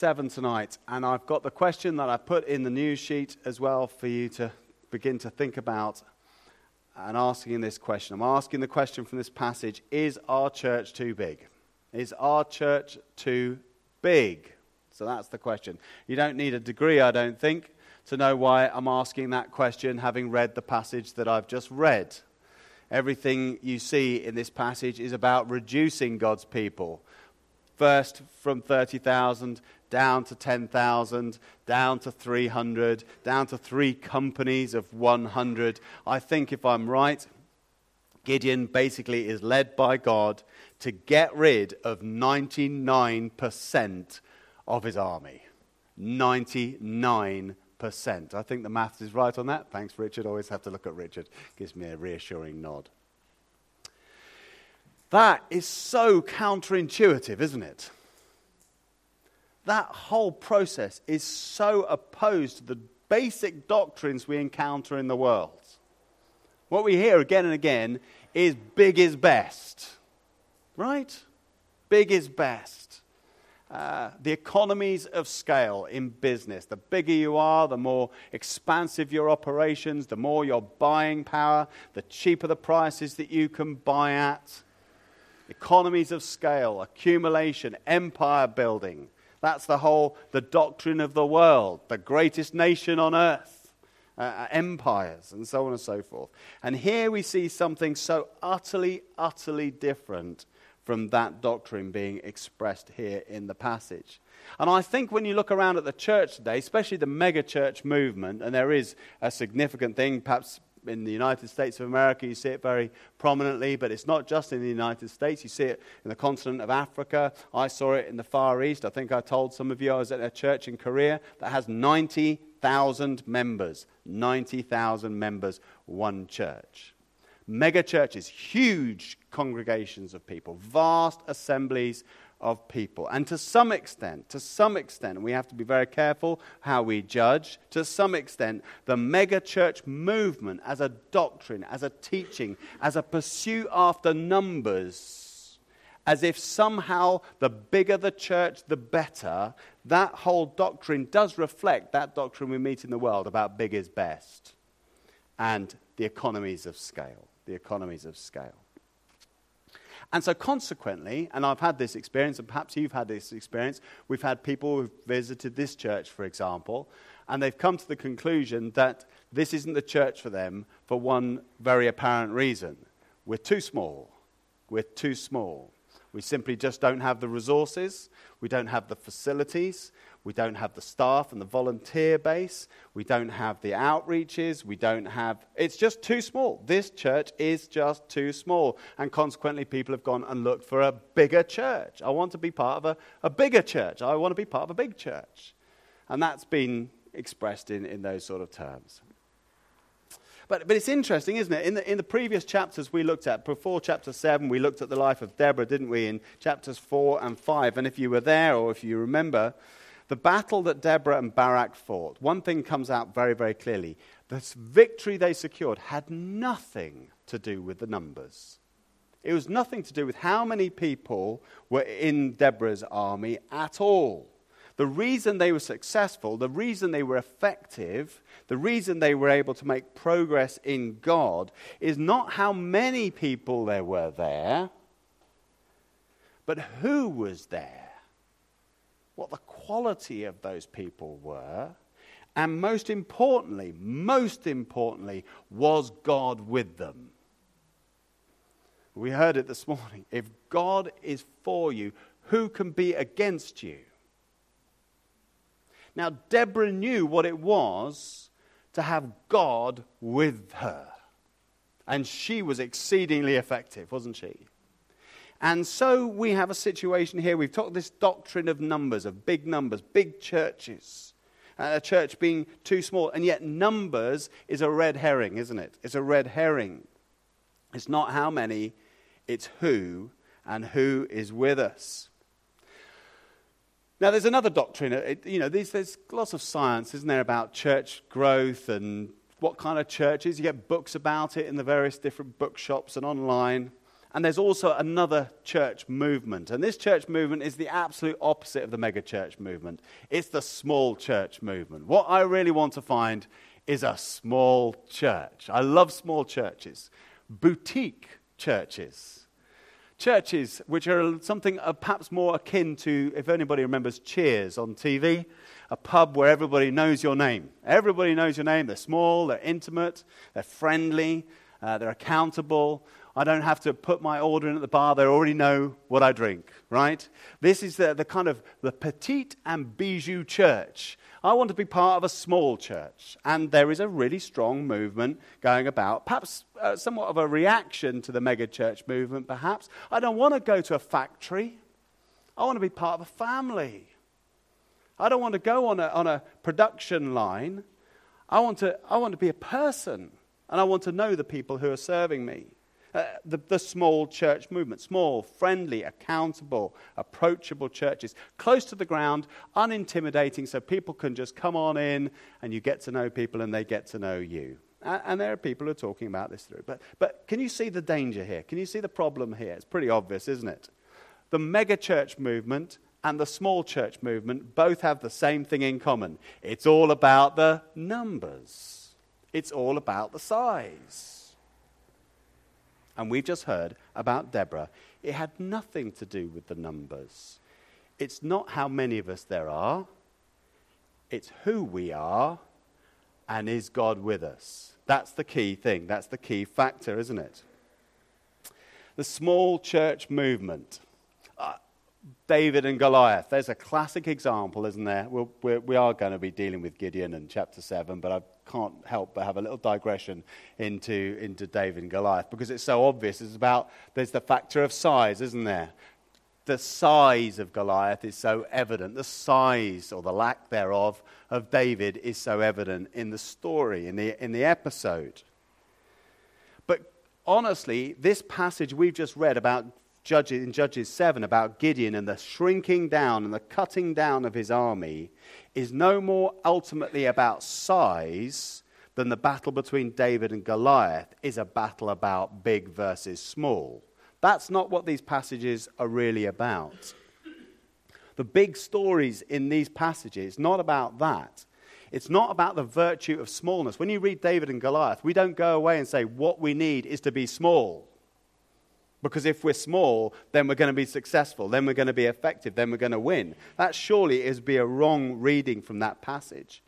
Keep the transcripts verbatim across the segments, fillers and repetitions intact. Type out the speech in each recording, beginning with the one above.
seven tonight, and I've got the question that I put in the news sheet as well for you to begin to think about and asking this question. I'm asking the question from this passage, is our church too big? Is our church too big? So that's the question. You don't need a degree, I don't think, to know why I'm asking that question, having read the passage that I've just read. Everything you see in this passage is about reducing God's people. First from thirty thousand down to ten thousand, down to three hundred, down to three companies of one hundred. I think if I'm right, Gideon basically is led by God to get rid of ninety-nine percent of his army. ninety-nine percent. I think the maths is right on that. Thanks, Richard. Always have to look at Richard. Gives me a reassuring nod. That is so counterintuitive, isn't it? That whole process is so opposed to the basic doctrines we encounter in the world. What we hear again and again is big is best. Right? Big is best. Uh, the economies of scale in business. The bigger you are, the more expansive your operations, the more your buying power, the cheaper the prices that you can buy at. Economies of scale, accumulation, empire building. That's the whole, the doctrine of the world, the greatest nation on earth, uh, empires, and so on and so forth. And here we see something so utterly, utterly different from that doctrine being expressed here in the passage. And I think when you look around at the church today, especially the mega church movement, and there is a significant thing, perhaps in the United States of America, you see it very prominently, but it's not just in the United States. You see it in the continent of Africa. I saw it in the Far East. I think I told some of you I was at a church in Korea that has ninety thousand members. ninety thousand members, one church. Mega churches, huge congregations of people, vast assemblies of people. And to some extent, to some extent, and we have to be very careful how we judge, to some extent, the mega church movement as a doctrine, as a teaching, as a pursuit after numbers, as if somehow the bigger the church, the better, that whole doctrine does reflect that doctrine we meet in the world about big is best and the economies of scale, the economies of scale. And so consequently, and I've had this experience, and perhaps you've had this experience, we've had people who've visited this church, for example, and they've come to the conclusion that this isn't the church for them for one very apparent reason. We're too small. We're too small. We simply just don't have the resources. We don't have the facilities. We don't have the staff and the volunteer base. We don't have the outreaches. We don't have... It's just too small. This church is just too small. And consequently, people have gone and looked for a bigger church. I want to be part of a, a bigger church. I want to be part of a big church. And that's been expressed in, in those sort of terms. But, but it's interesting, isn't it? In the, in the previous chapters we looked at, before chapter seven, we looked at the life of Deborah, didn't we, in chapters four and five. And if you were there, or if you remember, the battle that Deborah and Barak fought, one thing comes out very, very clearly. This victory they secured had nothing to do with the numbers. It was nothing to do with how many people were in Deborah's army at all. The reason they were successful, the reason they were effective, the reason they were able to make progress in God is not how many people there were there, but who was there, what the quality of those people were, and most importantly, most importantly, was God with them? We heard it this morning. If God is for you, who can be against you? Now, Deborah knew what it was to have God with her. And she was exceedingly effective, wasn't she? And so we have a situation here. We've talked this doctrine of numbers, of big numbers, big churches. And a church being too small. And yet numbers is a red herring, isn't it? It's a red herring. It's not how many, it's who, and who is with us. Now, there's another doctrine. It, you know, there's, there's lots of science, isn't there, about church growth and what kind of churches. You get books about it in the various different bookshops and online. And there's also another church movement. And this church movement is the absolute opposite of the mega church movement. It's the small church movement. What I really want to find is a small church. I love small churches. Boutique churches. Churches which are something uh, perhaps more akin to, if anybody remembers Cheers on T V, a pub where everybody knows your name. Everybody knows your name. They're small, they're intimate, they're friendly, uh, they're accountable. I don't have to put my order in at the bar. They already know what I drink, right? This is the, the kind of the petite and bijou church. I want to be part of a small church. And there is a really strong movement going about, perhaps uh, somewhat of a reaction to the mega church movement, perhaps. I don't want to go to a factory. I want to be part of a family. I don't want to go on a, on a production line. I want to, I want to be a person. And I want to know the people who are serving me. Uh, the, the small church movement, small, friendly, accountable, approachable churches, close to the ground, unintimidating, so people can just come on in and you get to know people and they get to know you. And, and there are people who are talking about this through. But, but can you see the danger here? Can you see the problem here? It's pretty obvious, isn't it? The mega church movement and the small church movement both have the same thing in common. It's all about the numbers. It's all about the size. And we've just heard about Deborah. It had nothing to do with the numbers. It's not how many of us there are. It's who we are, and is God with us? That's the key thing. That's the key factor, isn't it? The small church movement. Uh, David and Goliath. There's a classic example, isn't there? We'll, we're, we are going to be dealing with Gideon in chapter seven, but I can't help but have a little digression into, into David and Goliath because it's so obvious. It's about, there's the factor of size, isn't there? The size of Goliath is so evident. The size, or the lack thereof, of David is so evident in the story, in the, in the episode. But honestly, this passage we've just read about Judges, in Judges seven, about Gideon and the shrinking down and the cutting down of his army, is no more ultimately about size than the battle between David and Goliath is a battle about big versus small. That's not what these passages are really about. The big stories in these passages, not about that. It's not about the virtue of smallness. When you read David and Goliath, we don't go away and say what we need is to be small. Because if we're small, then we're going to be successful, then we're going to be effective, then we're going to win. That surely is be a wrong reading from that passage.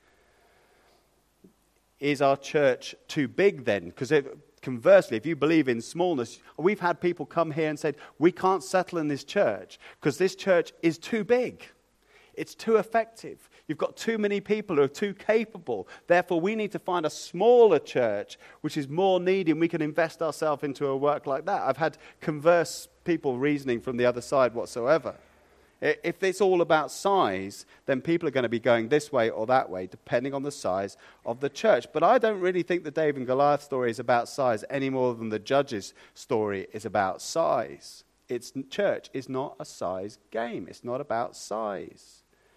Is our church too big then? Because conversely, if you believe in smallness, we've had people come here and said, we can't settle in this church because this church is too big. It's too effective. You've got too many people who are too capable. Therefore, we need to find a smaller church which is more needy, and we can invest ourselves into a work like that. I've had converse people reasoning from the other side whatsoever. If it's all about size, then people are going to be going this way or that way, depending on the size of the church. But I don't really think the David and Goliath story is about size any more than the Judges story is about size. It's, church is not a size game. It's not about size.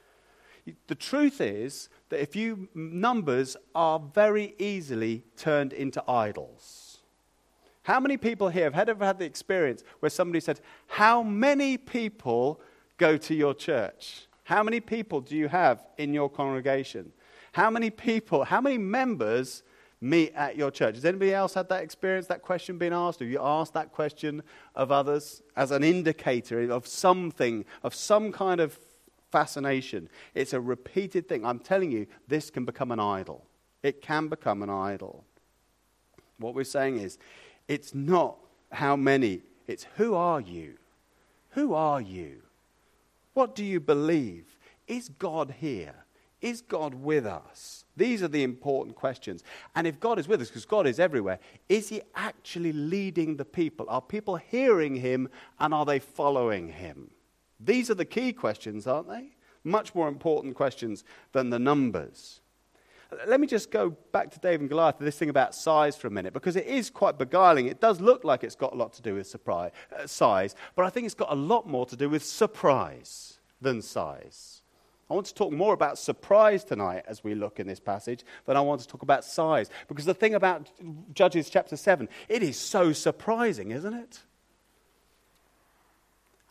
The truth is that if you, numbers are very easily turned into idols. How many people here have ever had the experience where somebody said, how many people go to your church? How many people do you have in your congregation? How many people, how many members meet at your church? Has anybody else had that experience, that question being asked? Have you asked that question of others as an indicator of something, of some kind of fascination? It's a repeated thing. I'm telling you, this can become an idol. It can become an idol. What we're saying is, it's not how many, it's who are you? Who are you? What do you believe? Is God here? Is God with us? These are the important questions. And if God is with us, because God is everywhere, is he actually leading the people? Are people hearing him, and are they following him? These are the key questions, aren't they? Much more important questions than the numbers. Let me just go back to David and Goliath, this thing about size for a minute, because it is quite beguiling. It does look like it's got a lot to do with surprise, uh, size, but I think it's got a lot more to do with surprise than size. I want to talk more about surprise tonight as we look in this passage than I want to talk about size. Because the thing about Judges chapter seven, it is so surprising, isn't it?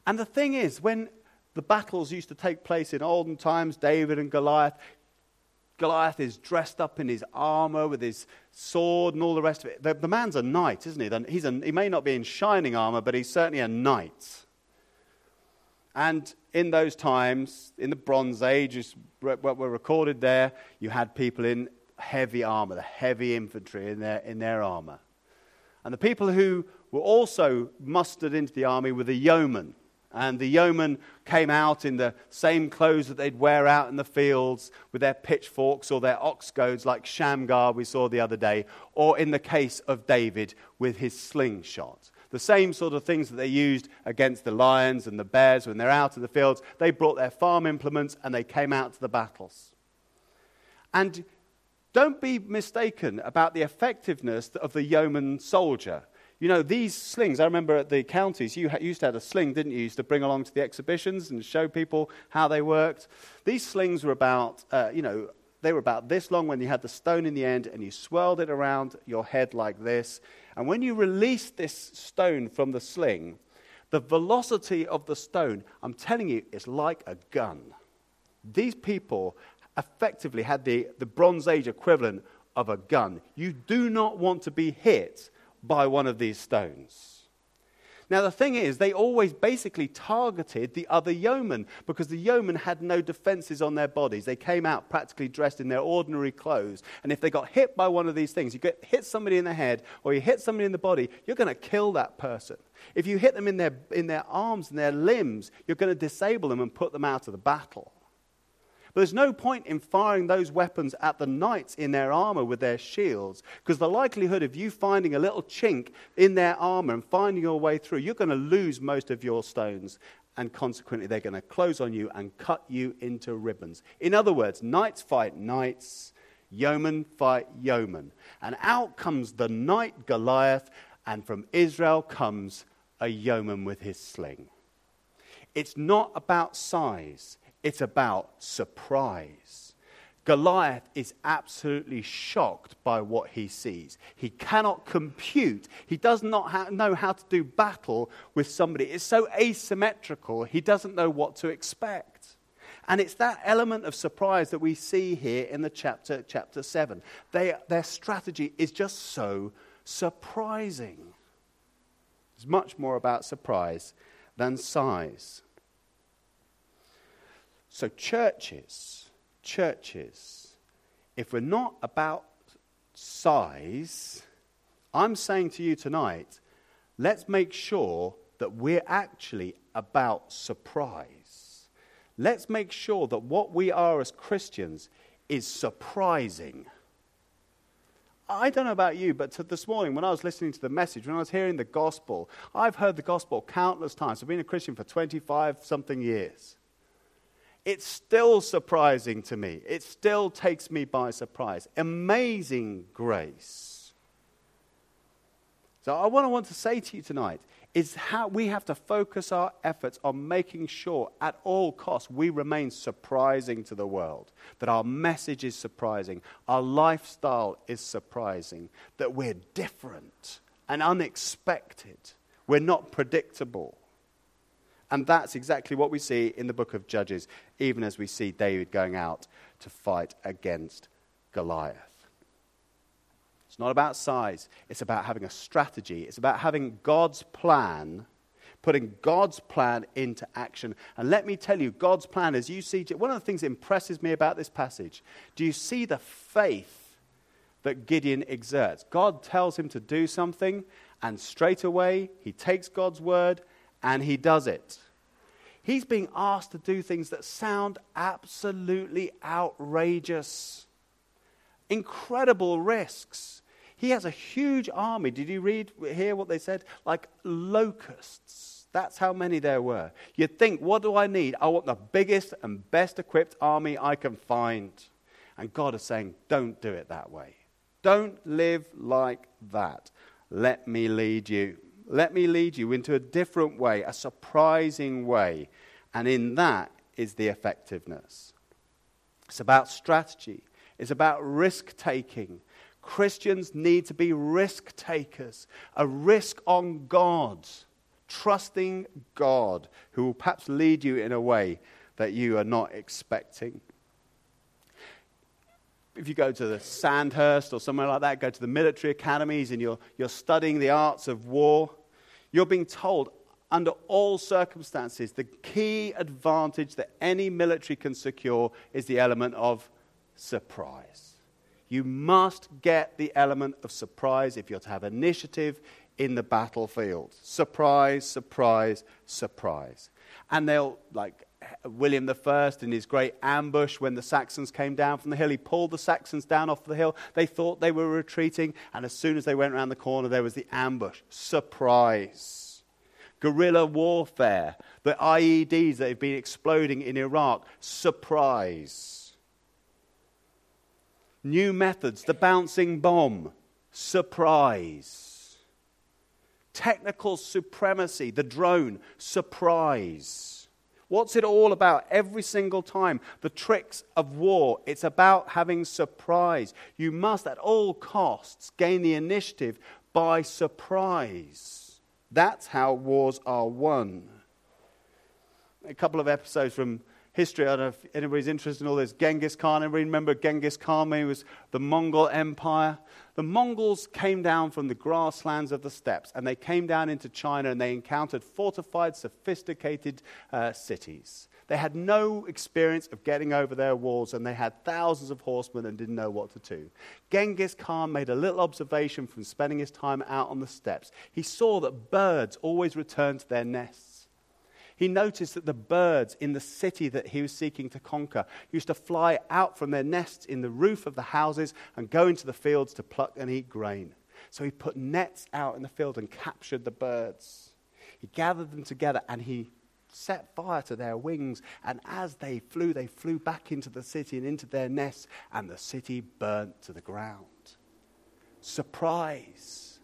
And the thing is, when the battles used to take place in olden times, David and Goliath, Goliath is dressed up in his armor with his sword and all the rest of it. The, the man's a knight, isn't he? He's a, he may not be in shining armor, but he's certainly a knight. And in those times, in the Bronze Age, what were recorded there, you had people in heavy armor, the heavy infantry in their, in their armor. And the people who were also mustered into the army were the yeomen. And the yeomen came out in the same clothes that they'd wear out in the fields with their pitchforks or their ox goads like Shamgar we saw the other day, or in the case of David with his slingshot. The same sort of things that they used against the lions and the bears when they're out in the fields. They brought their farm implements and they came out to the battles. And don't be mistaken about the effectiveness of the yeoman soldier. You know, these slings, I remember at the counties, you used to have a sling, didn't you? You used to bring along to the exhibitions and show people how they worked. These slings were about, uh, you know, they were about this long when you had the stone in the end and you swirled it around your head like this. And when you released this stone from the sling, the velocity of the stone, I'm telling you, is like a gun. These people effectively had the, the Bronze Age equivalent of a gun. You do not want to be hit by one of these stones. Now the thing is, they always basically targeted the other yeomen because the yeomen had no defenses on their bodies. They came out practically dressed in their ordinary clothes, and if they got hit by one of these things, you get hit somebody in the head or you hit somebody in the body, you're going to kill that person. If you hit them in their in their arms and their limbs, you're going to disable them and put them out of the battle. But there's no point in firing those weapons at the knights in their armor with their shields, because the likelihood of you finding a little chink in their armor and finding your way through, you're going to lose most of your stones, and consequently they're going to close on you and cut you into ribbons. In other words, knights fight knights, yeomen fight yeomen. And out comes the knight Goliath, and from Israel comes a yeoman with his sling. It's not about size. It's about surprise. Goliath is absolutely shocked by what he sees. He cannot compute. He does not ha- know how to do battle with somebody. It's so asymmetrical, he doesn't know what to expect. And it's that element of surprise that we see here in the chapter, chapter seven. They, their strategy is just so surprising. It's much more about surprise than size. So churches, churches, if we're not about size, I'm saying to you tonight, let's make sure that we're actually about surprise. Let's make sure that what we are as Christians is surprising. I don't know about you, but to this morning when I was listening to the message, when I was hearing the gospel, I've heard the gospel countless times. I've been a Christian for twenty-five something years. It's still surprising to me. It still takes me by surprise. Amazing grace. So I want to want to say to you tonight is how we have to focus our efforts on making sure at all costs we remain surprising to the world, that our message is surprising, our lifestyle is surprising, that we're different and unexpected. We're not predictable. And that's exactly what we see in the book of Judges, even as we see David going out to fight against Goliath. It's not about size. It's about having a strategy. It's about having God's plan, putting God's plan into action. And let me tell you, God's plan, as you see, one of the things that impresses me about this passage, do you see the faith that Gideon exerts? God tells him to do something, and straight away he takes God's word and he does it. He's being asked to do things that sound absolutely outrageous. Incredible risks. He has a huge army. Did you read, hear what they said? Like locusts. That's how many there were. You'd think, what do I need? I want the biggest and best equipped army I can find. And God is saying, don't do it that way. Don't live like that. Let me lead you. Let me lead you into a different way, a surprising way. And in that is the effectiveness. It's about strategy. It's about risk-taking. Christians need to be risk-takers. A risk on God, Trusting God, who will perhaps lead you in a way that you are not expecting. If you go to the Sandhurst or somewhere like that, go to the military academies and you're, you're studying the arts of war, you're being told under all circumstances the key advantage that any military can secure is the element of surprise. You must get the element of surprise if you're to have initiative in the battlefield. Surprise, surprise, surprise. And they'll, like William the First in his great ambush when the Saxons came down from the hill, he pulled the Saxons down off the hill. They thought they were retreating, and as soon as they went around the corner, there was the ambush. Surprise. Guerrilla warfare, the I E Ds that have been exploding in Iraq. Surprise. New methods, the bouncing bomb, surprise. Technical supremacy, the drone, surprise. What's it all about every single time? The tricks of war, it's about having surprise. You must at all costs gain the initiative by surprise. That's how wars are won. A couple of episodes from history, I don't know if anybody's interested in all this. Genghis Khan, everybody remember Genghis Khan when he was the Mongol Empire? The Mongols came down from the grasslands of the steppes, and they came down into China, and they encountered fortified, sophisticated uh, cities. They had no experience of getting over their walls, and they had thousands of horsemen and didn't know what to do. Genghis Khan made a little observation from spending his time out on the steppes. He saw that birds always returned to their nests. He noticed that the birds in the city that he was seeking to conquer used to fly out from their nests in the roof of the houses and go into the fields to pluck and eat grain. So he put nets out in the field and captured the birds. He gathered them together and he set fire to their wings. And as they flew, they flew back into the city and into their nests, and the city burnt to the ground. Surprise.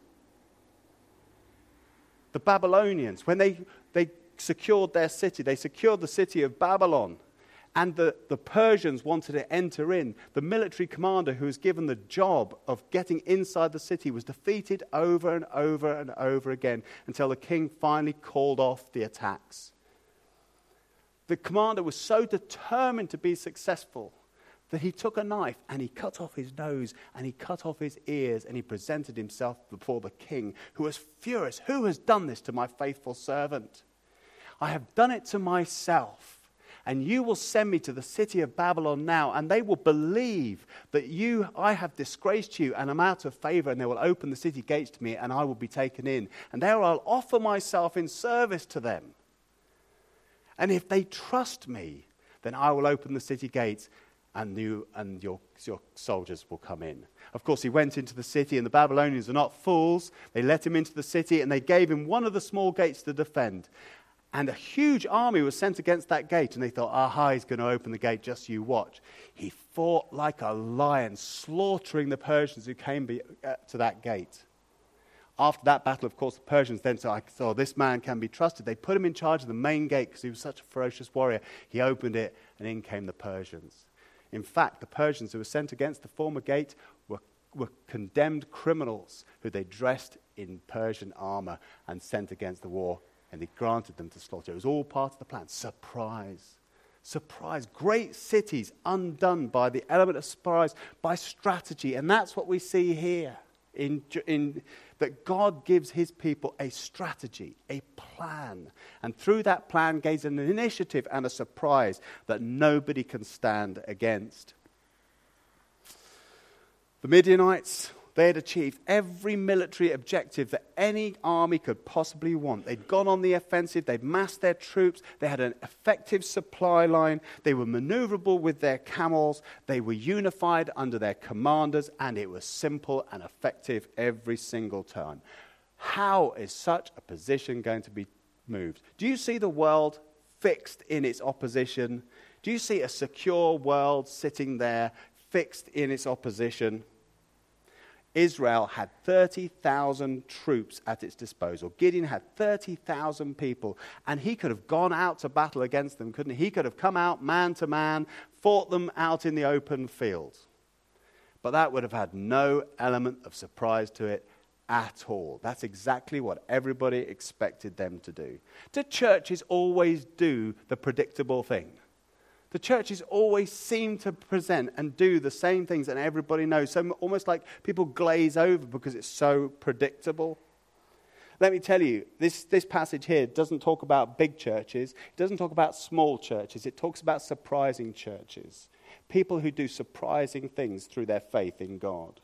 The Babylonians, when they... they secured their city. They secured the city of Babylon. And the, the Persians wanted to enter in. The military commander who was given the job of getting inside the city was defeated over and over and over again until the king finally called off the attacks. The commander was so determined to be successful that he took a knife and he cut off his nose and he cut off his ears and he presented himself before the king, who was furious. Who has done this to my faithful servant? I have done it to myself, and you will send me to the city of Babylon now, and they will believe that you, I have disgraced you, and am out of favor, and they will open the city gates to me, and I will be taken in. And there I'll offer myself in service to them. And if they trust me, then I will open the city gates, and you and your, your soldiers will come in. Of course, he went into the city, and the Babylonians are not fools. They let him into the city, and they gave him one of the small gates to defend. And a huge army was sent against that gate, and they thought, aha, he's going to open the gate, just you watch. He fought like a lion, slaughtering the Persians who came be, uh, to that gate. After that battle, of course, the Persians then said, I thought, this man can be trusted. They put him in charge of the main gate because he was such a ferocious warrior. He opened it, and in came the Persians. In fact, the Persians who were sent against the former gate were, were condemned criminals who they dressed in Persian armor and sent against the war. And he granted them to slaughter. It was all part of the plan. Surprise. Surprise. Great cities undone by the element of surprise, by strategy. And that's what we see here. In, in, that God gives his people a strategy, a plan. And through that plan gives an initiative and a surprise that nobody can stand against. The Midianites, they had achieved every military objective that any army could possibly want. They'd gone on the offensive, they'd massed their troops, they had an effective supply line, they were maneuverable with their camels, they were unified under their commanders, and it was simple and effective every single time. How is such a position going to be moved? Do you see the world fixed in its opposition? Do you see a secure world sitting there fixed in its opposition? Israel had thirty thousand troops at its disposal. Gideon had thirty thousand people, and he could have gone out to battle against them, couldn't he? He could have come out man to man, fought them out in the open field. But that would have had no element of surprise to it at all. That's exactly what everybody expected them to do. Do churches always do the predictable thing? The churches always seem to present and do the same things and everybody knows. So almost like people glaze over because it's so predictable. Let me tell you, this, this passage here doesn't talk about big churches. It doesn't talk about small churches. It talks about surprising churches. People who do surprising things through their faith in God.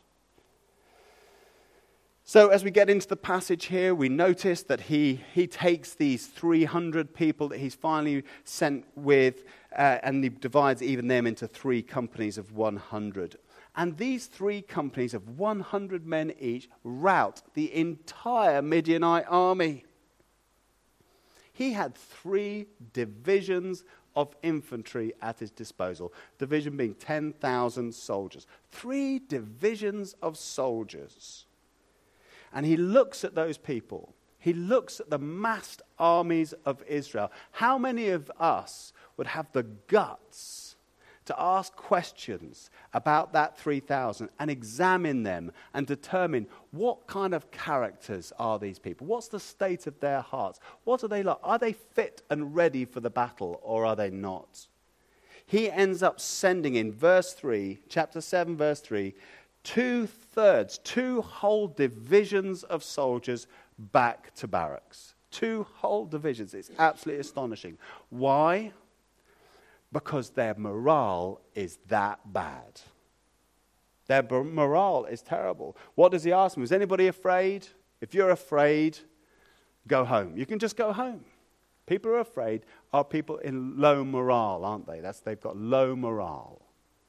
So as we get into the passage here, we notice that he, he takes these three hundred people that he's finally sent with, uh, and he divides even them into three companies of one hundred. And these three companies of one hundred men each rout the entire Midianite army. He had three divisions of infantry at his disposal. Division being ten thousand soldiers. Three divisions of soldiers. And he looks at those people. He looks at the massed armies of Israel. How many of us would have the guts to ask questions about that three thousand and examine them and determine what kind of characters are these people? What's the state of their hearts? What are they like? Are they fit and ready for the battle or are they not? He ends up sending in verse three, chapter seven, verse three, two-thirds, two whole divisions of soldiers back to barracks. Two whole divisions. It's absolutely astonishing. Why? Because their morale is that bad. Their morale is terrible. What does he ask them? Is anybody afraid? If you're afraid, go home. You can just go home. People who are afraid are people in low morale, aren't they? That's, they've got low morale.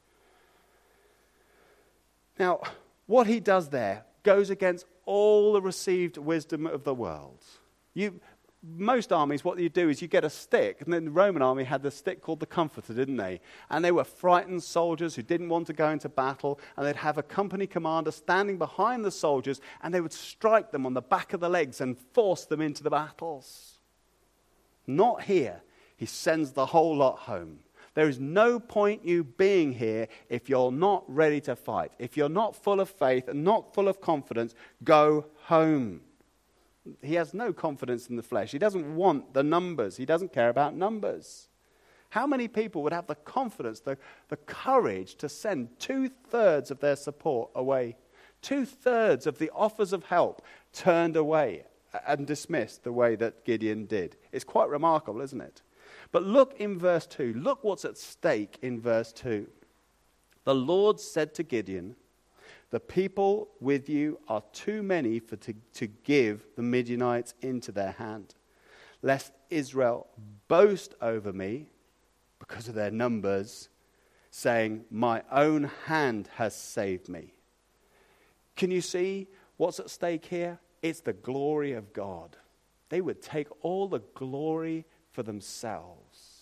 Now, what he does there goes against all the received wisdom of the world. You, most armies, what you do is you get a stick, and then the Roman army had the stick called the Comforter, didn't they? And they were frightened soldiers who didn't want to go into battle, and they'd have a company commander standing behind the soldiers, and they would strike them on the back of the legs and force them into the battles. Not here. He sends the whole lot home. There is no point you being here if you're not ready to fight. If you're not full of faith and not full of confidence, go home. He has no confidence in the flesh. He doesn't want the numbers. He doesn't care about numbers. How many people would have the confidence, the, the courage to send two-thirds of their support away? Two-thirds of the offers of help turned away and dismissed the way that Gideon did. It's quite remarkable, isn't it? But look in verse two. Look what's at stake in verse two. The Lord said to Gideon, the people with you are too many for to, to give the Midianites into their hand, lest Israel boast over me because of their numbers, saying, my own hand has saved me. Can you see what's at stake here? It's the glory of God. They would take all the glory for themselves.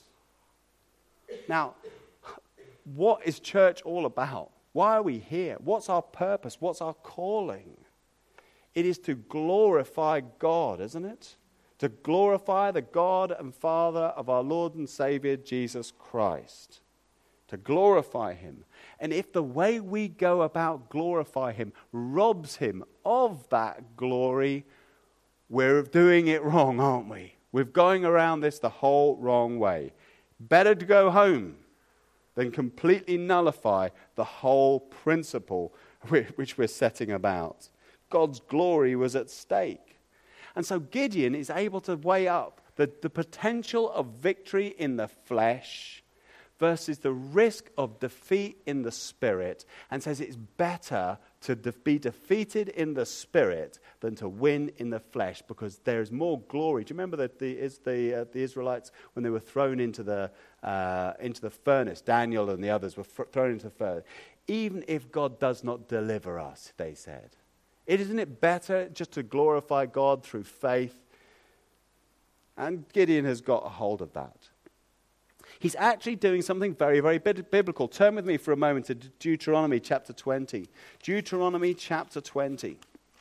Now, what is church all about? Why are we here? What's our purpose? What's our calling? It is to glorify God, isn't it? To glorify the God and Father of our Lord and Savior, Jesus Christ. To glorify him. And if the way we go about glorify him robs him of that glory, we're doing it wrong, aren't we? We're going around this the whole wrong way. Better to go home than completely nullify the whole principle which we're setting about. God's glory was at stake. And so Gideon is able to weigh up the, the potential of victory in the flesh versus the risk of defeat in the spirit, and says it's better to de- be defeated in the spirit than to win in the flesh, because there's more glory. Do you remember that the is the, uh, the Israelites, when they were thrown into the uh, into the furnace, Daniel and the others were fr- thrown into the furnace. Even if God does not deliver us, they said, isn't it better just to glorify God through faith? And Gideon has got a hold of that. He's actually doing something very, very biblical. Turn with me for a moment to Deuteronomy chapter twenty. Deuteronomy chapter twenty.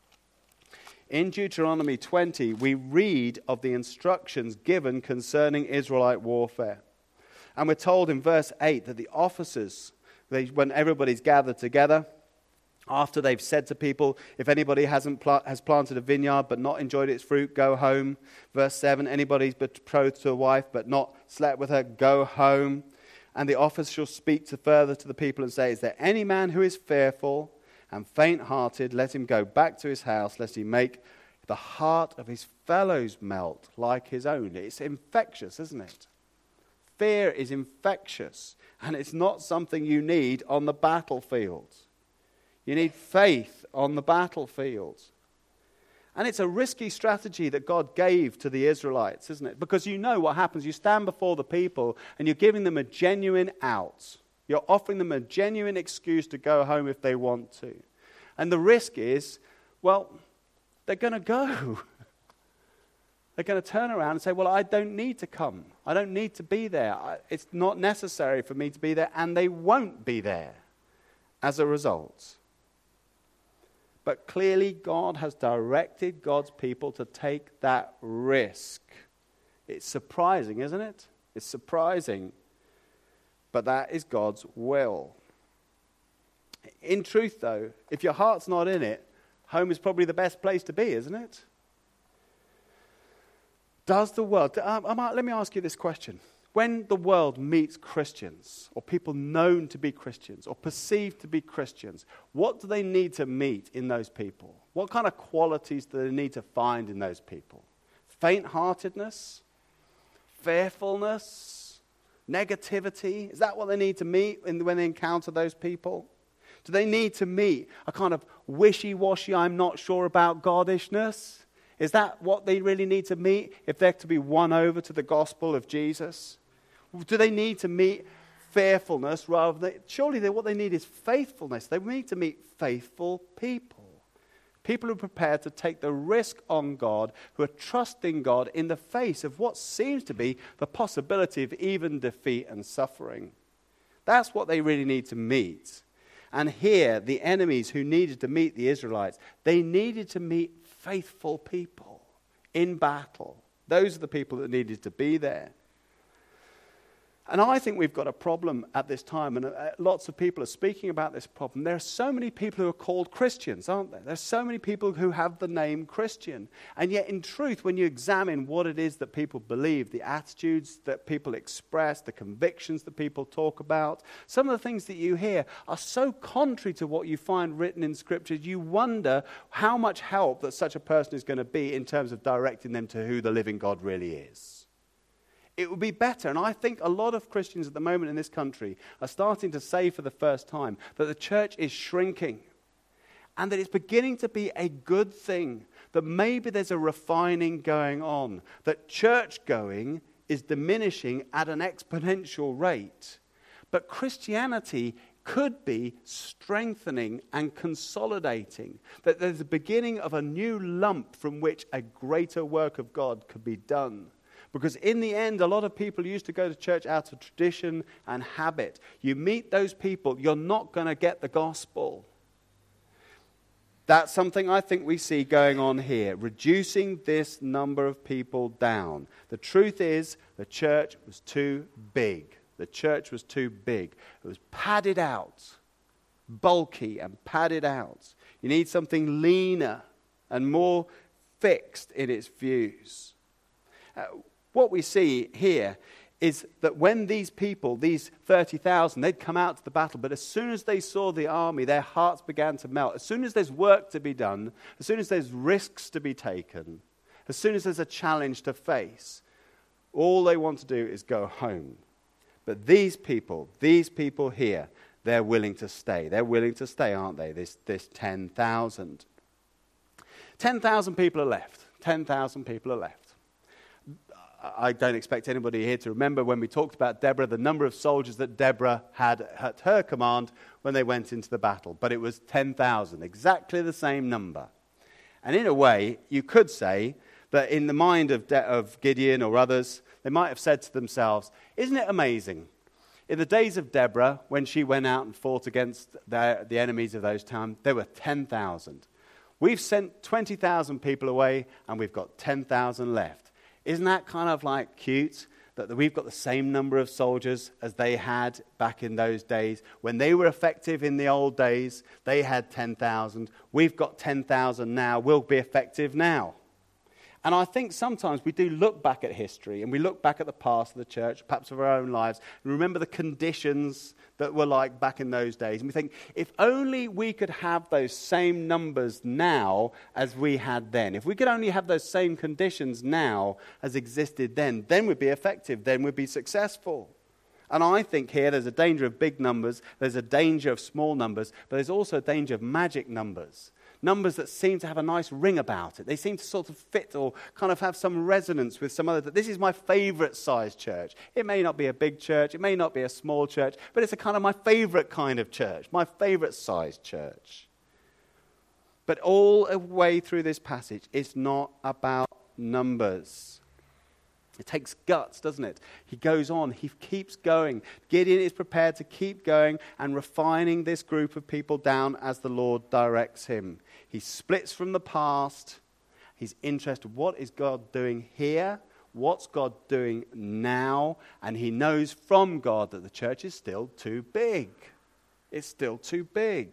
In Deuteronomy twenty, we read of the instructions given concerning Israelite warfare. And we're told in verse eight that the officers, they, when everybody's gathered together, After they've said to people, if anybody hasn't pl- has planted a vineyard but not enjoyed its fruit, go home. Verse seven, anybody's betrothed to a wife but not slept with her, go home. And the officer shall speak to further to the people and say, is there any man who is fearful and faint-hearted? Let him go back to his house, lest he make the heart of his fellows melt like his own. It's infectious, isn't it? Fear is infectious, and it's not something you need on the battlefield. You need faith on the battlefield. And it's a risky strategy that God gave to the Israelites, isn't it? Because you know what happens. You stand before the people and you're giving them a genuine out. You're offering them a genuine excuse to go home if they want to. And the risk is, well, they're going to go. They're going to turn around and say, well, I don't need to come. I don't need to be there. It's not necessary for me to be there. And they won't be there as a result. But clearly God has directed God's people to take that risk. It's surprising, isn't it? It's surprising. But that is God's will. In truth, though, if your heart's not in it, home is probably the best place to be, isn't it? Does the world... Um, let me ask you this question. When the world meets Christians, or people known to be Christians, or perceived to be Christians, what do they need to meet in those people? What kind of qualities do they need to find in those people? Faint-heartedness? Fearfulness? Negativity? Is that what they need to meet in, when they encounter those people? Do they need to meet a kind of wishy-washy, I'm not sure about Godishness? Is that what they really need to meet if they're to be won over to the gospel of Jesus? Do they need to meet fearfulness rather than... Surely they, what they need is faithfulness. They need to meet faithful people. People who are prepared to take the risk on God, who are trusting God in the face of what seems to be the possibility of even defeat and suffering. That's what they really need to meet. And here, the enemies who needed to meet the Israelites, they needed to meet faithful people in battle. Those are the people that needed to be there. And I think we've got a problem at this time, and uh, lots of people are speaking about this problem. There are so many people who are called Christians, aren't there? There's so many people who have the name Christian. And yet, in truth, when you examine what it is that people believe, the attitudes that people express, the convictions that people talk about, some of the things that you hear are so contrary to what you find written in Scripture, you wonder how much help that such a person is going to be in terms of directing them to who the living God really is. It would be better, and I think a lot of Christians at the moment in this country are starting to say for the first time that the church is shrinking and that it's beginning to be a good thing, that maybe there's a refining going on, that church going is diminishing at an exponential rate. But Christianity could be strengthening and consolidating, that there's the beginning of a new lump from which a greater work of God could be done. Because in the end, a lot of people used to go to church out of tradition and habit. You meet those people, you're not going to get the gospel. That's something I think we see going on here, reducing this number of people down. The truth is, the church was too big. The church was too big. It was padded out, bulky and padded out. You need something leaner and more fixed in its views. Uh, What we see here is that when these people, these thirty thousand, they'd come out to the battle, but as soon as they saw the army, their hearts began to melt. As soon as there's work to be done, as soon as there's risks to be taken, as soon as there's a challenge to face, all they want to do is go home. But these people, these people here, they're willing to stay. They're willing to stay, aren't they? This, this ten thousand. ten thousand people are left. ten thousand people are left. I don't expect anybody here to remember when we talked about Deborah, the number of soldiers that Deborah had at her command when they went into the battle. But it was ten thousand, exactly the same number. And in a way, you could say that in the mind of, De- of Gideon or others, they might have said to themselves, isn't it amazing? In the days of Deborah, when she went out and fought against the, the enemies of those times, there were ten thousand. We've sent twenty thousand people away, and we've got ten thousand left. Isn't that kind of like cute that we've got the same number of soldiers as they had back in those days. When they were effective in the old days, they had ten thousand. We've got ten thousand now. We'll be effective now. And I think sometimes we do look back at history and we look back at the past of the church, perhaps of our own lives, and remember the conditions that were like back in those days. And we think, if only we could have those same numbers now as we had then. If we could only have those same conditions now as existed then, then we'd be effective, then we'd be successful. And I think here there's a danger of big numbers, there's a danger of small numbers, but there's also a danger of magic numbers. Numbers that seem to have a nice ring about it. They seem to sort of fit or kind of have some resonance with some other. This is my favorite size church. It may not be a big church. It may not be a small church. But it's a kind of my favorite kind of church. My favorite size church. But all the way through this passage, it's not about numbers. It takes guts, doesn't it? He goes on. He keeps going. Gideon is prepared to keep going and refining this group of people down as the Lord directs him. He splits from the past. He's interested, what is God doing here? What's God doing now? And he knows from God that the church is still too big. It's still too big.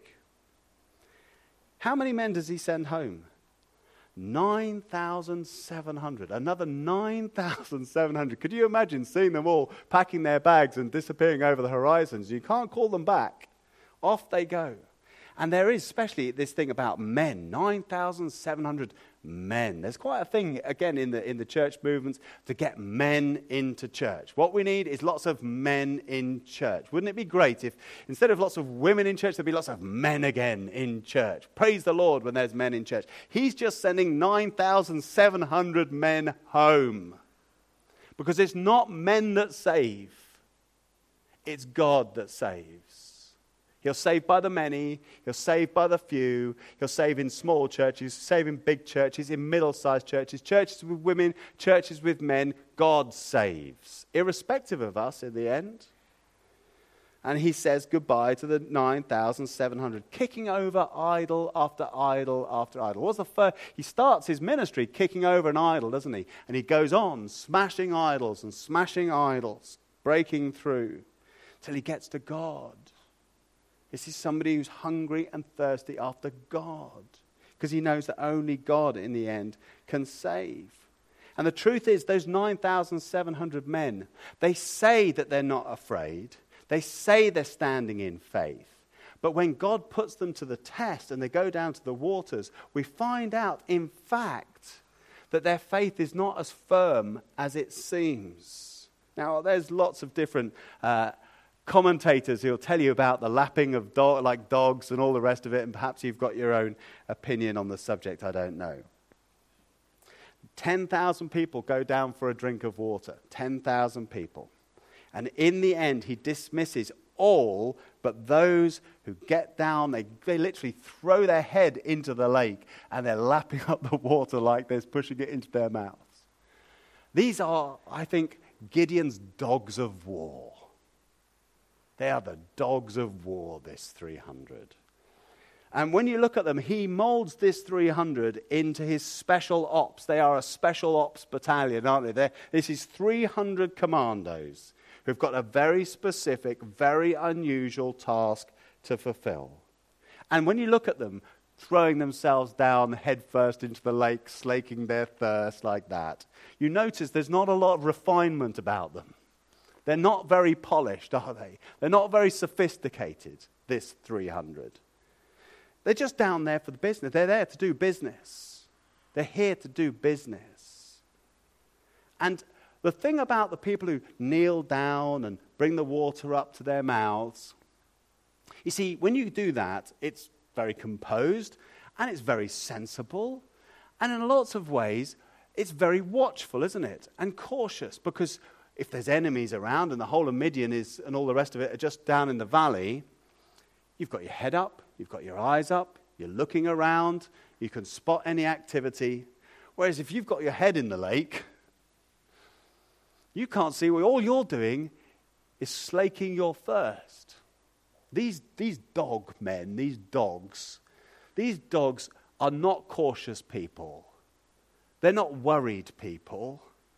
How many men does he send home? nine thousand seven hundred. Another nine thousand seven hundred. Could you imagine seeing them all packing their bags and disappearing over the horizons? You can't call them back. Off they go. And there is especially this thing about men. nine thousand seven hundred men. There's quite a thing, again, in the in the church movements to get men into church. What we need is lots of men in church. Wouldn't it be great if instead of lots of women in church, there'd be lots of men again in church? Praise the Lord when there's men in church. He's just sending nine thousand seven hundred men home. Because it's not men that save. It's God that saves. He'll save by the many, he'll save by the few, he'll save in small churches, save in big churches, in middle-sized churches, churches with women, churches with men. God saves, irrespective of us in the end. And he says goodbye to the nine thousand seven hundred, kicking over idol after idol after idol. What's the first? He starts his ministry kicking over an idol, doesn't he? And he goes on smashing idols and smashing idols, breaking through, till he gets to God. This is somebody who's hungry and thirsty after God, because he knows that only God in the end can save. And the truth is, those nine thousand seven hundred men, they say that they're not afraid. They say they're standing in faith. But when God puts them to the test and they go down to the waters, we find out, in fact, that their faith is not as firm as it seems. Now, there's lots of different uh, commentators who'll tell you about the lapping of do- like dogs and all the rest of it, and perhaps you've got your own opinion on the subject, I don't know. ten thousand people go down for a drink of water. ten thousand people. And in the end, he dismisses all but those who get down. They, they literally throw their head into the lake, and they're lapping up the water like this, pushing it into their mouths. These are, I think, Gideon's dogs of war. They are the dogs of war, this three hundred. And when you look at them, he molds this three hundred into his special ops. They are a special ops battalion, aren't they? They're, this is three hundred commandos who've got a very specific, very unusual task to fulfill. And when you look at them, throwing themselves down headfirst into the lake, slaking their thirst like that, you notice there's not a lot of refinement about them. They're not very polished, are they? They're not very sophisticated, this three hundred. They're just down there for the business. They're there to do business. They're here to do business. And the thing about the people who kneel down and bring the water up to their mouths, you see, when you do that, it's very composed and it's very sensible. And in lots of ways, it's very watchful, isn't it? And cautious, because if there's enemies around and the whole of Midian is and all the rest of it are just down in the valley, you've got your head up, you've got your eyes up, you're looking around, you can spot any activity. Whereas if you've got your head in the lake, you can't see. All you're doing is slaking your thirst. These, these dog men, these dogs, these dogs are not cautious people. They're not worried people.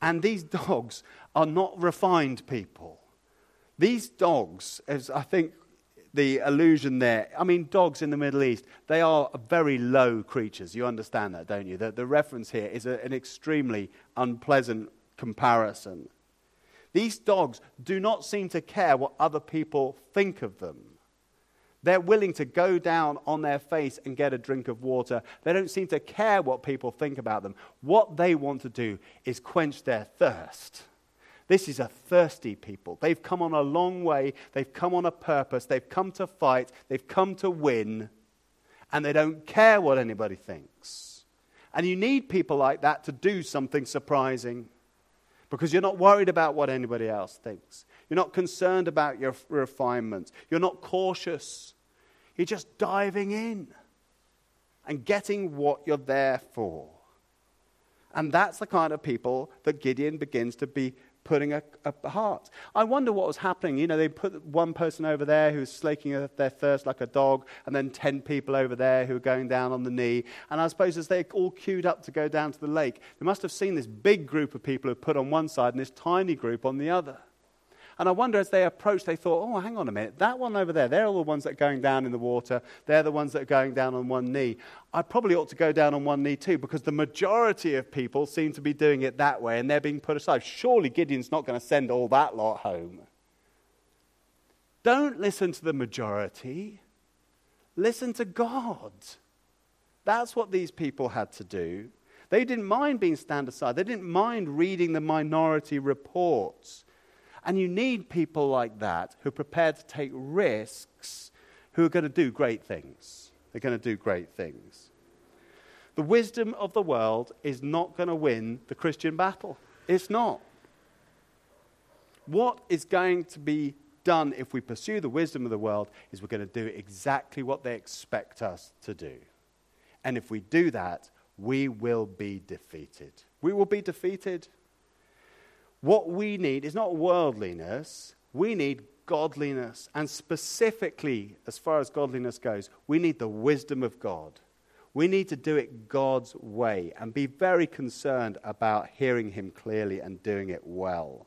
And these dogs are not refined people. These dogs, as I think the allusion there, I mean, dogs in the Middle East, they are very low creatures. You understand that, don't you? The, the reference here is a, an extremely unpleasant comparison. These dogs do not seem to care what other people think of them. They're willing to go down on their face and get a drink of water. They don't seem to care what people think about them. What they want to do is quench their thirst. This is a thirsty people. They've come on a long way. They've come on a purpose. They've come to fight. They've come to win. And they don't care what anybody thinks. And you need people like that to do something surprising. Because you're not worried about what anybody else thinks. You're not concerned about your refinement. You're not cautious. You're just diving in and getting what you're there for. And that's the kind of people that Gideon begins to be putting apart. I wonder what was happening. You know, they put one person over there who's slaking their thirst like a dog, and then ten people over there who are going down on the knee. And I suppose as they all queued up to go down to the lake, they must have seen this big group of people who put on one side and this tiny group on the other. And I wonder as they approached, they thought, oh, hang on a minute, that one over there, they're all the ones that are going down in the water. They're the ones that are going down on one knee. I probably ought to go down on one knee too, because the majority of people seem to be doing it that way, and they're being put aside. Surely Gideon's not going to send all that lot home. Don't listen to the majority. Listen to God. That's what these people had to do. They didn't mind being stand aside. They didn't mind reading the minority reports. And you need people like that who are prepared to take risks, who are going to do great things. They're going to do great things. The wisdom of the world is not going to win the Christian battle. It's not. What is going to be done if we pursue the wisdom of the world is we're going to do exactly what they expect us to do. And if we do that, we will be defeated. We will be defeated. What we need is not worldliness, we need godliness. And specifically, as far as godliness goes, we need the wisdom of God. We need to do it God's way and be very concerned about hearing him clearly and doing it well.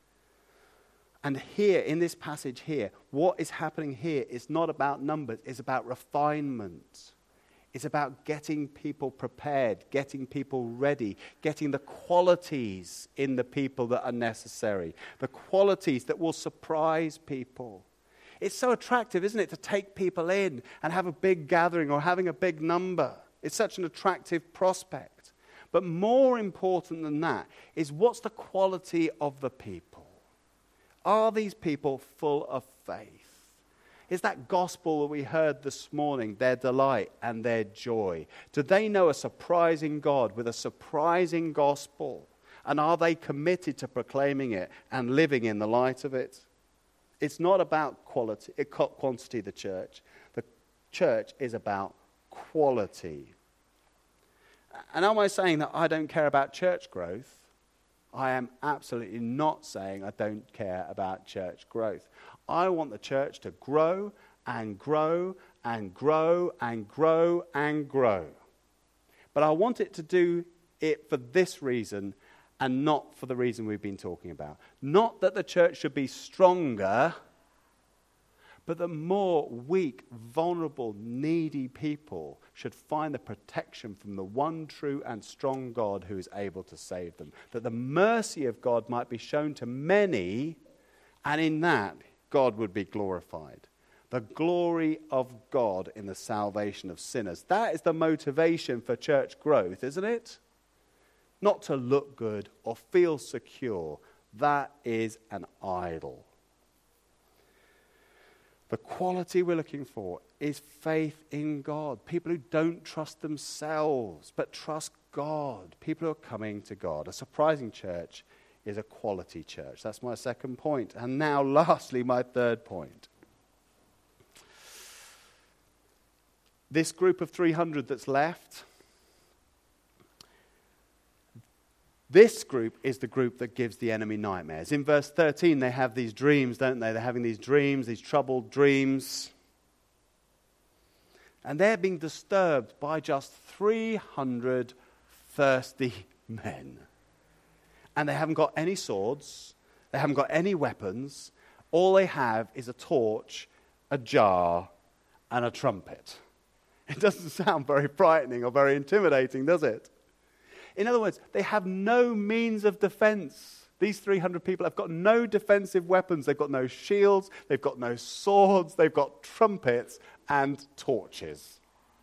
And here, in this passage here, what is happening here is not about numbers, it's about refinement. It's about getting people prepared, getting people ready, getting the qualities in the people that are necessary, the qualities that will surprise people. It's so attractive, isn't it, to take people in and have a big gathering or having a big number. It's such an attractive prospect. But more important than that is what's the quality of the people? Are these people full of faith? Is that gospel that we heard this morning their delight and their joy? Do they know a surprising God with a surprising gospel? And are they committed to proclaiming it and living in the light of it? It's not about quality, quantity, the church. The church is about quality. And am I saying that I don't care about church growth? I am absolutely not saying I don't care about church growth. I want the church to grow and grow and grow and grow and grow. But I want it to do it for this reason and not for the reason we've been talking about. Not that the church should be stronger, but that more weak, vulnerable, needy people should find the protection from the one true and strong God who is able to save them. That the mercy of God might be shown to many, and in that, God would be glorified. The glory of God in the salvation of sinners. That is the motivation for church growth, isn't it? Not to look good or feel secure. That is an idol. The quality we're looking for is faith in God. People who don't trust themselves, but trust God. People who are coming to God. A surprising church is a quality church. That's my second point. And now, lastly, my third point. This group of three hundred that's left, this group is the group that gives the enemy nightmares. In verse thirteen, they have these dreams, don't they? They're having these dreams, these troubled dreams. And they're being disturbed by just three hundred thirsty men. And they haven't got any swords. They haven't got any weapons. All they have is a torch, a jar, and a trumpet. It doesn't sound very frightening or very intimidating, does it? In other words, they have no means of defense. These three hundred people have got no defensive weapons. They've got no shields. They've got no swords. They've got trumpets and torches.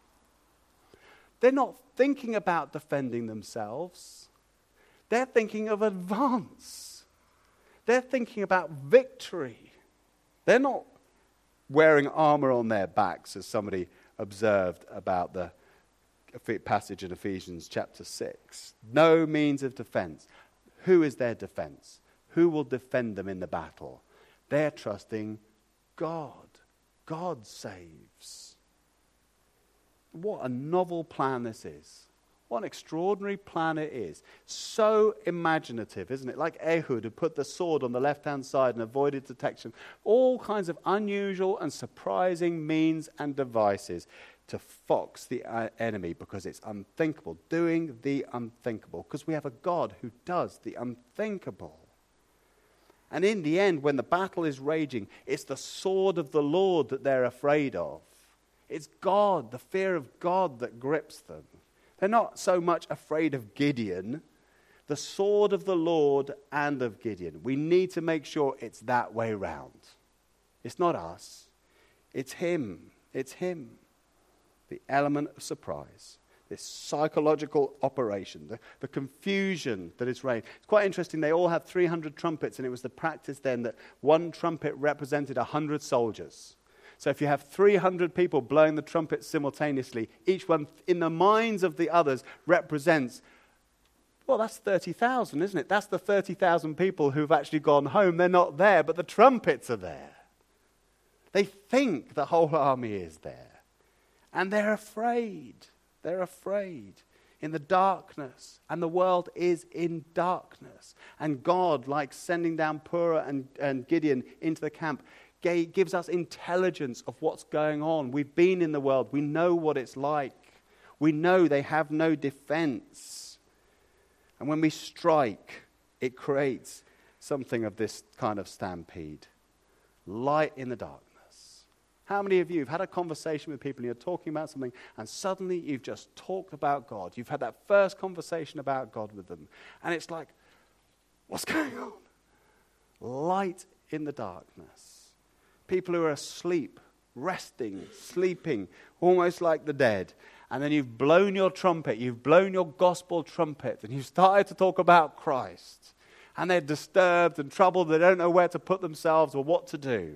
They're not thinking about defending themselves. They're thinking of advance. They're thinking about victory. They're not wearing armor on their backs, as somebody observed about the passage in Ephesians chapter six. No means of defense. Who is their defense? Who will defend them in the battle? They're trusting God. God saves. What a novel plan this is. What an extraordinary plan it is. So imaginative, isn't it? Like Ehud, who put the sword on the left-hand side and avoided detection. All kinds of unusual and surprising means and devices to fox the uh, enemy, because it's unthinkable. Doing the unthinkable. Because we have a God who does the unthinkable. And in the end, when the battle is raging, it's the sword of the Lord that they're afraid of. It's God, the fear of God, that grips them. They're not so much afraid of Gideon, the sword of the Lord and of Gideon. We need to make sure it's that way round. It's not us. It's him. It's him. The element of surprise, this psychological operation, the, the confusion that is raised. It's quite interesting. They all had three hundred trumpets, and it was the practice then that one trumpet represented one hundred soldiers. So if you have three hundred people blowing the trumpet simultaneously, each one in the minds of the others represents, well, that's thirty thousand, isn't it? That's the thirty thousand people who've actually gone home. They're not there, but the trumpets are there. They think the whole army is there. And they're afraid. They're afraid in the darkness. And the world is in darkness. And God, like sending down Purah and, and Gideon into the camp, gives us intelligence of what's going on. We've been in the world. We know what it's like. We know they have no defense. And when we strike, it creates something of this kind of stampede. Light in the darkness. How many of you have had a conversation with people and you're talking about something and suddenly you've just talked about God? You've had that first conversation about God with them. And it's like, what's going on? Light in the darkness. People who are asleep, resting, sleeping, almost like the dead. And then you've blown your trumpet, you've blown your gospel trumpet, and you've started to talk about Christ. And they're disturbed and troubled, they don't know where to put themselves or what to do.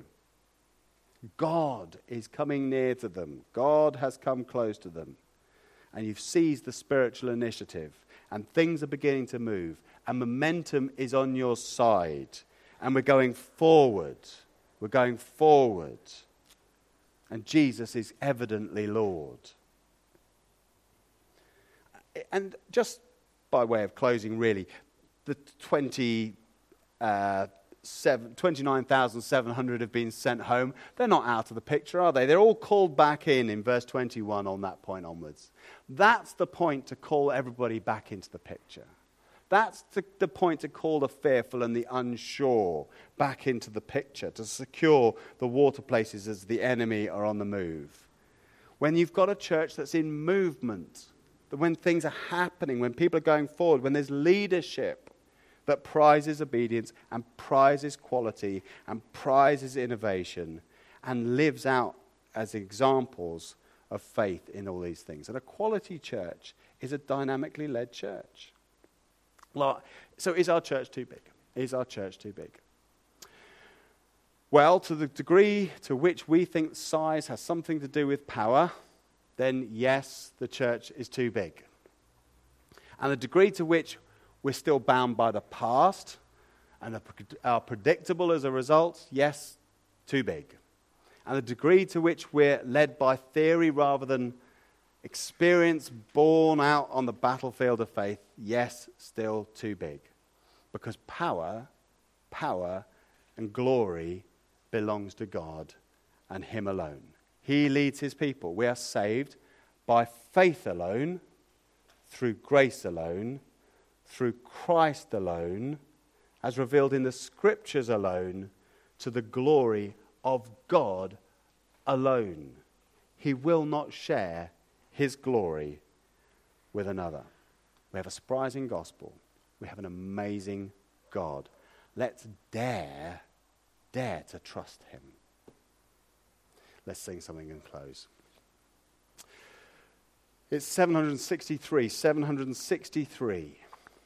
God is coming near to them. God has come close to them. And you've seized the spiritual initiative. And things are beginning to move. And momentum is on your side. And we're going forward. We're going forward. And Jesus is evidently Lord. And just by way of closing, really, the twenty... Uh, twenty-nine thousand seven hundred have been sent home. They're not out of the picture, are they? They're all called back in in verse twenty-one on that point onwards. That's the point to call everybody back into the picture. That's the, the point to call the fearful and the unsure back into the picture, to secure the water places as the enemy are on the move. When you've got a church that's in movement, when things are happening, when people are going forward, when there's leadership that prizes obedience and prizes quality and prizes innovation and lives out as examples of faith in all these things. And a quality church is a dynamically led church. So is our church too big? Is our church too big? Well, to the degree to which we think size has something to do with power, then yes, the church is too big. And the degree to which we're still bound by the past and are predictable as a result, yes, too big. And the degree to which we're led by theory rather than experience born out on the battlefield of faith, yes, still too big. Because power, power and glory belongs to God and Him alone. He leads His people. We are saved by faith alone, through grace alone, through Christ alone, as revealed in the Scriptures alone, to the glory of God alone. He will not share his glory with another. We have a surprising gospel. We have an amazing God. Let's dare, dare to trust him. Let's sing something and close. It's seven hundred sixty-three, seven hundred sixty-three.